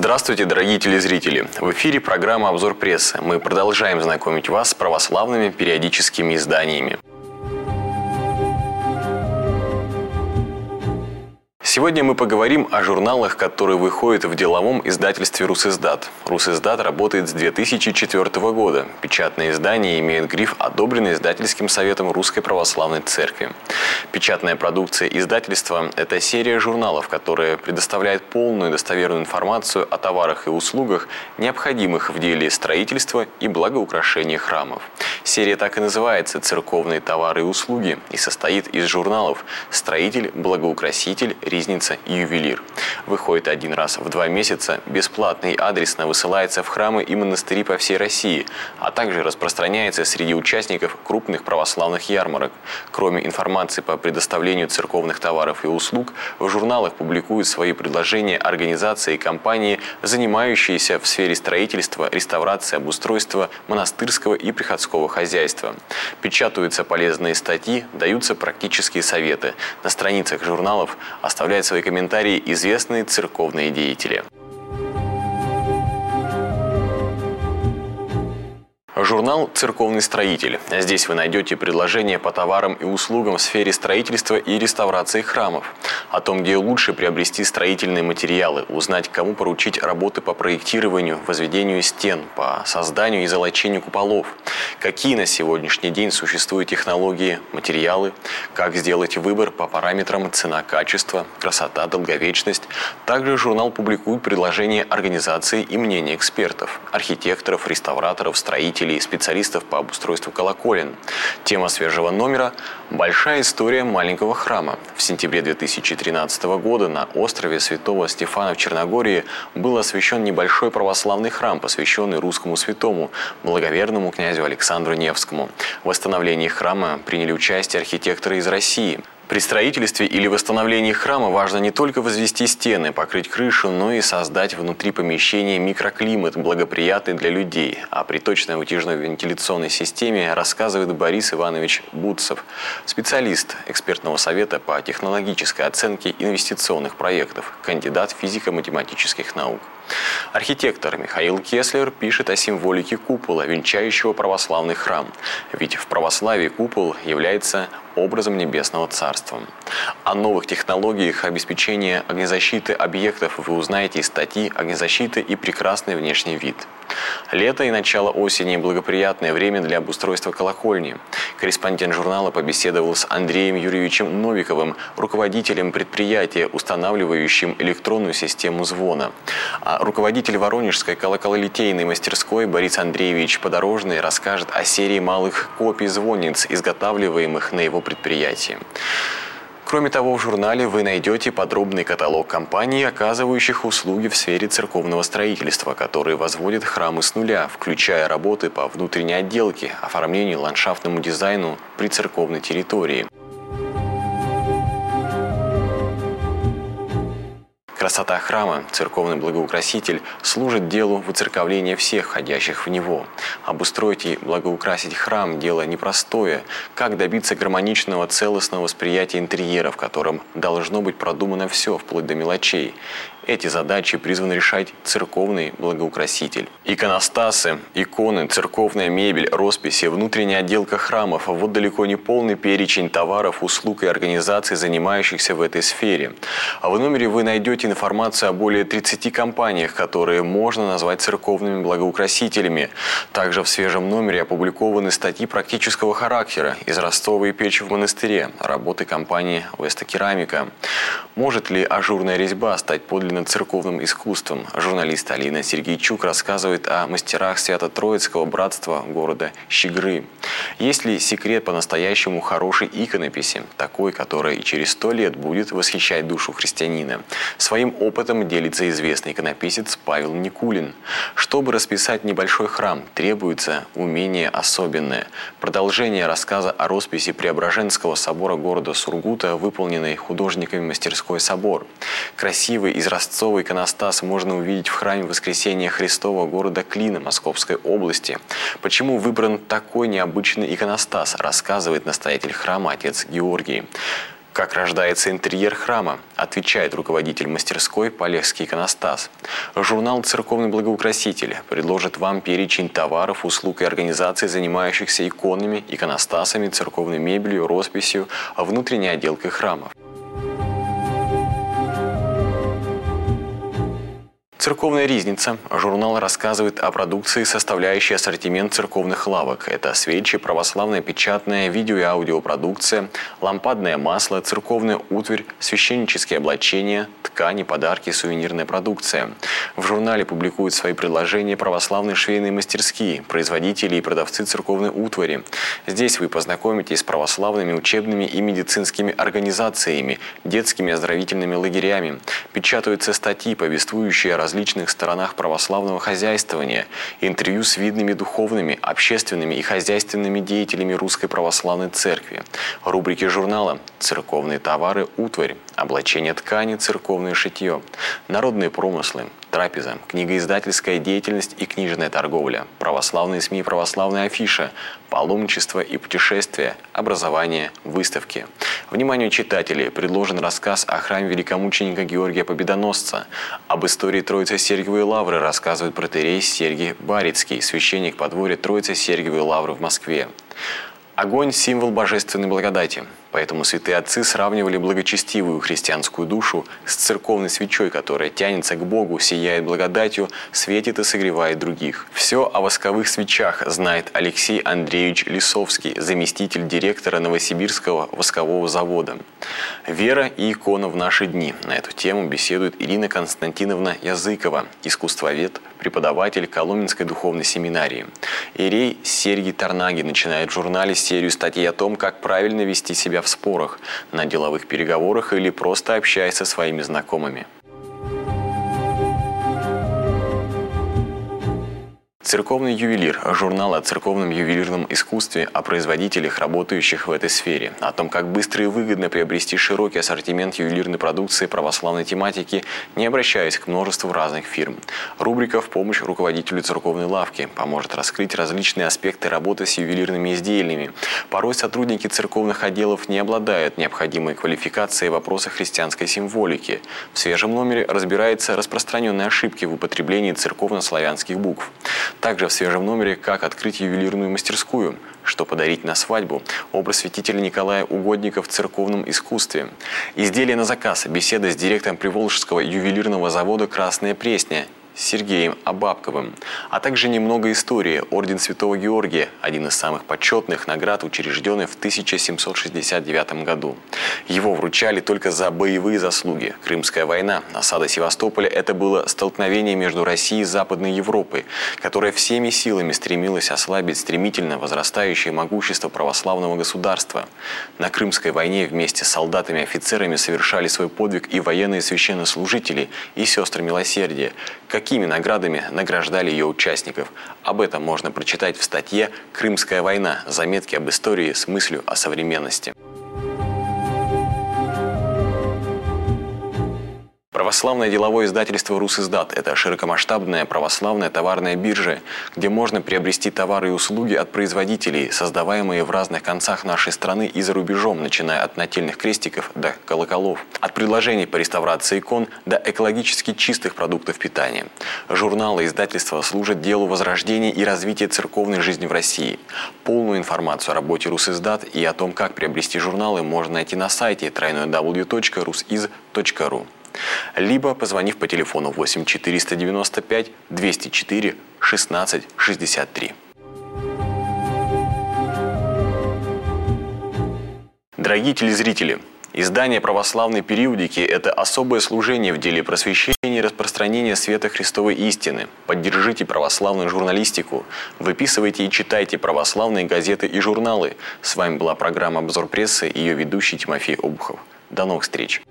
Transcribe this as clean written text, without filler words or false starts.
Здравствуйте, дорогие телезрители! В эфире программа «Обзор прессы». Мы продолжаем знакомить вас с православными периодическими изданиями. Сегодня мы поговорим о журналах, которые выходят в деловом издательстве «Русиздат». «Русиздат» работает с 2004 года. Печатные издания имеют гриф, одобренный издательским советом Русской Православной Церкви. Печатная продукция издательства – это серия журналов, которая предоставляет полную и достоверную информацию о товарах и услугах, необходимых в деле строительства и благоукрашения храмов. Серия так и называется «Церковные товары и услуги» и состоит из журналов «Строитель», «Благоукраситель», «Ризница» и «Ювелир». Выходит один раз в 2 месяца, бесплатно и адресно высылается в храмы и монастыри по всей России, а также распространяется среди участников крупных православных ярмарок. Кроме информации по предоставлению церковных товаров и услуг, в журналах публикуют свои предложения организации и компании, занимающиеся в сфере строительства, реставрации, обустройства монастырского и приходского хозяйства. Печатаются полезные статьи, даются практические советы. На страницах журналов оставляют свои комментарии известные церковные деятели. Журнал «Церковный строитель». Здесь вы найдете предложения по товарам и услугам в сфере строительства и реставрации храмов. О том, где лучше приобрести строительные материалы, узнать, кому поручить работы по проектированию, возведению стен, по созданию и золочению куполов, какие на сегодняшний день существуют технологии, материалы, как сделать выбор по параметрам цена-качество, красота, долговечность. Также журнал публикует предложения организаций и мнения экспертов, архитекторов, реставраторов, строителей, специалистов по обустройству колоколен. Тема свежего номера – «Большая история маленького храма». В сентябре 2013 года на острове Святого Стефана в Черногории был освящен небольшой православный храм, посвященный русскому святому, благоверному князю Александру Невскому. В восстановлении храма приняли участие архитекторы из России. При строительстве или восстановлении храма важно не только возвести стены, покрыть крышу, но и создать внутри помещения микроклимат, благоприятный для людей. А при точной вытяжной вентиляционной системе рассказывает Борис Иванович Буцев, специалист экспертного совета по технологической оценке инвестиционных проектов, кандидат физико-математических наук. Архитектор Михаил Кеслер пишет о символике купола, венчающего православный храм. Ведь в православии купол является образом небесного царства. О новых технологиях обеспечения огнезащиты объектов вы узнаете из статьи «Огнезащита и прекрасный внешний вид». Лето и начало осени – благоприятное время для обустройства колокольни. Корреспондент журнала побеседовал с Андреем Юрьевичем Новиковым, руководителем предприятия, устанавливающим электронную систему звона. А руководитель Воронежской колокололитейной мастерской Борис Андреевич Подорожный расскажет о серии малых копий звонниц, изготавливаемых на его предприятии. Кроме того, в журнале вы найдете подробный каталог компаний, оказывающих услуги в сфере церковного строительства, которые возводят храмы с нуля, включая работы по внутренней отделке, оформлению, ландшафтному дизайну при церковной территории. Красота храма, церковный благоукраситель, служит делу выцерковления всех входящих в него. Обустроить и благоукрасить храм – дело непростое. Как добиться гармоничного, целостного восприятия интерьера, в котором должно быть продумано все, вплоть до мелочей? Эти задачи призван решать церковный благоукраситель. Иконостасы, иконы, церковная мебель, росписи, внутренняя отделка храмов – вот далеко не полный перечень товаров, услуг и организаций, занимающихся в этой сфере. А в номере вы найдете информацию о более 30 компаниях, которые можно назвать церковными благоукрасителями. Также в свежем номере опубликованы статьи практического характера из Ростова и печи в монастыре, работы компании «Веста Керамика». Может ли ажурная резьба стать подлинным церковным искусством? Журналист Алина Сергейчук рассказывает о мастерах Свято-Троицкого братства города Щегры. Есть ли секрет по-настоящему хорошей иконописи, такой, которая и через 100 лет будет восхищать душу христианина? Своим опытом делится известный иконописец Павел Никулин. Чтобы расписать небольшой храм, требуется умение особенное. Продолжение рассказа о росписи Преображенского собора города Сургута, выполненной художниками мастерской «Собор». Красивый изразцовый иконостас можно увидеть в храме Воскресения Христова города Клина Московской области. Почему выбран такой необычный иконостас, рассказывает настоятель храма отец Георгий. Как рождается интерьер храма, отвечает руководитель мастерской Полесский иконостас. Журнал «Церковный благоукраситель» предложит вам перечень товаров, услуг и организаций, занимающихся иконами, иконостасами, церковной мебелью, росписью, внутренней отделкой храмов. «Церковная ризница». Журнал рассказывает о продукции, составляющей ассортимент церковных лавок. Это свечи, православная печатная, видео и аудиопродукция, лампадное масло, церковная утварь, священнические облачения, ткани, подарки, сувенирная продукция. В журнале публикуют свои предложения православные швейные мастерские, производители и продавцы церковной утвари. Здесь вы познакомитесь с православными учебными и медицинскими организациями, детскими оздоровительными лагерями. Печатаются статьи, повествующие о различных сторонах православного хозяйствования, интервью с видными духовными, общественными и хозяйственными деятелями Русской Православной Церкви. Рубрики журнала: церковные товары, утварь, облачение ткани, церковное шитье, народные промыслы, трапеза, книгоиздательская деятельность и книжная торговля, православные СМИ, православная афиша, паломничество и путешествия, образование, выставки. Вниманию читателей предложен рассказ о храме великомученика Георгия Победоносца. Об истории Троице-Сергиевой лавры рассказывает протоиерей Сергий Барицкий, священник подворья Троице-Сергиевой лавры в Москве. Огонь – символ божественной благодати. Поэтому святые отцы сравнивали благочестивую христианскую душу с церковной свечой, которая тянется к Богу, сияет благодатью, светит и согревает других. Все о восковых свечах знает Алексей Андреевич Лисовский, заместитель директора Новосибирского воскового завода. Вера и икона в наши дни. На эту тему беседует Ирина Константиновна Языкова, искусствовед, преподаватель Коломенской духовной семинарии. Иерей Сергий Тарнаги начинает в журнале серию статей о том, как правильно вести себя в спорах, на деловых переговорах или просто общаясь со своими знакомыми. «Церковный ювелир» – журнал о церковном ювелирном искусстве, о производителях, работающих в этой сфере, о том, как быстро и выгодно приобрести широкий ассортимент ювелирной продукции православной тематики, не обращаясь к множеству разных фирм. Рубрика «В помощь руководителю церковной лавки» поможет раскрыть различные аспекты работы с ювелирными изделиями. Порой сотрудники церковных отделов не обладают необходимой квалификацией в вопросах христианской символики. В свежем номере разбираются распространенные ошибки в употреблении церковно-славянских букв. Также в свежем номере «Как открыть ювелирную мастерскую», что подарить на свадьбу, образ святителя Николая Угодника в церковном искусстве, изделия на заказ, беседа с директором Приволжского ювелирного завода «Красная Пресня» Сергеем Абабковым, а также немного истории. Орден Святого Георгия – один из самых почетных наград, учрежденный в 1769 году. Его вручали только за боевые заслуги. Крымская война, осада Севастополя – это было столкновение между Россией и Западной Европой, которая всеми силами стремилась ослабить стремительно возрастающее могущество православного государства. На Крымской войне вместе с солдатами и офицерами совершали свой подвиг и военные священнослужители, и сестры милосердия. Какими наградами награждали ее участников? Об этом можно прочитать в статье «Крымская война. Заметки об истории с мыслью о современности». Православное деловое издательство «Русиздат» – это широкомасштабная православная товарная биржа, где можно приобрести товары и услуги от производителей, создаваемые в разных концах нашей страны и за рубежом, начиная от нательных крестиков до колоколов, от предложений по реставрации икон до экологически чистых продуктов питания. Журналы издательства служат делу возрождения и развития церковной жизни в России. Полную информацию о работе «Русиздат» и о том, как приобрести журналы, можно найти на сайте www.rusiz.ru. Либо позвонив по телефону 8 495 204 16 63. Дорогие телезрители, издание православной периодики – это особое служение в деле просвещения и распространения света Христовой истины. Поддержите православную журналистику, выписывайте и читайте православные газеты и журналы. С вами была программа «Обзор прессы» и ее ведущий Тимофей Обухов. До новых встреч!